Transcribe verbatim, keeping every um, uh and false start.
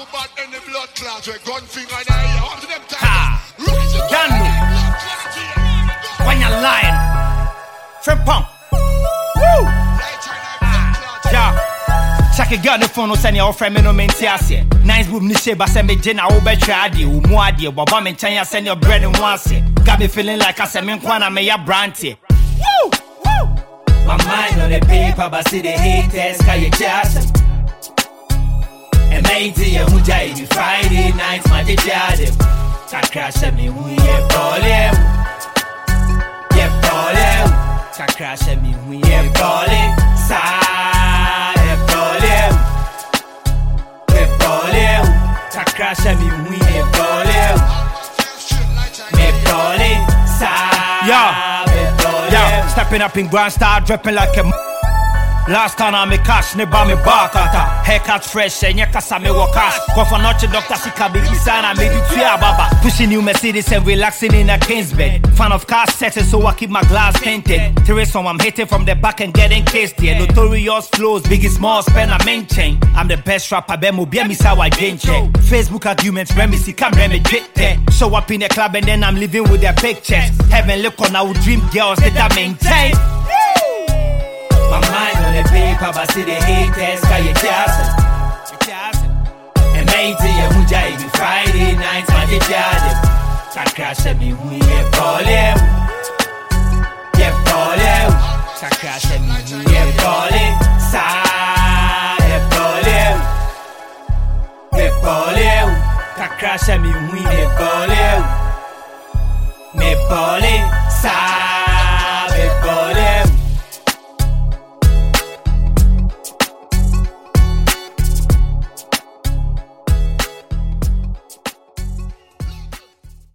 bad in the blood clots with gun finger in the ear. Up to them Ha! Dano! When you're lying. Shrimp pump. Woo! Yeah. Check a girl the phone, no send your friend me no maintain. Nice boom, ni sheba send me Jenna over tradi, who more idea, but one China send your bread and once. Got me feeling like I said, me kwana me ya branty. Woo! Woo! My mind on the paper, but see the haters, can you just? And matey, you who die Friday night, my jade. Can crash at me, who ye balling? Ye balling. Can crash at me, who ye balling? Side, ye balling. Ye balling. Can crash at me, who ye balling? Me balling. Side, ye balling. Yeah, stepping up in grand, start dropping like a. Last time I me cash, ne ba me bakata. Haircut fresh, and yakasa me wakash. Go for noche, Doctor Sika baby sana, maybe three baba. Pushing new Mercedes and relaxing in a king's bed. Fan of car settings, so I keep my glass tinted. Teresa, I'm hitting from the back and getting cased here. Notorious flows, biggie small, spend a main chain. I'm the best rapper, Bemo, Biemi Sawa Jane check. Facebook arguments, Remy, see, come Remy, jet there. Show up in the club and then I'm living with their pictures. Heaven look on our dream girls that I maintain. My mind on the paper, but see the haters, can you just? And matey, you who jive Friday nights, my jade. Can crash at me, who ye balling? Ye balling. Can crash at me, who ye balling? Side, ye balling. Ye balling. Can crash at me, who ye balling? Me balling.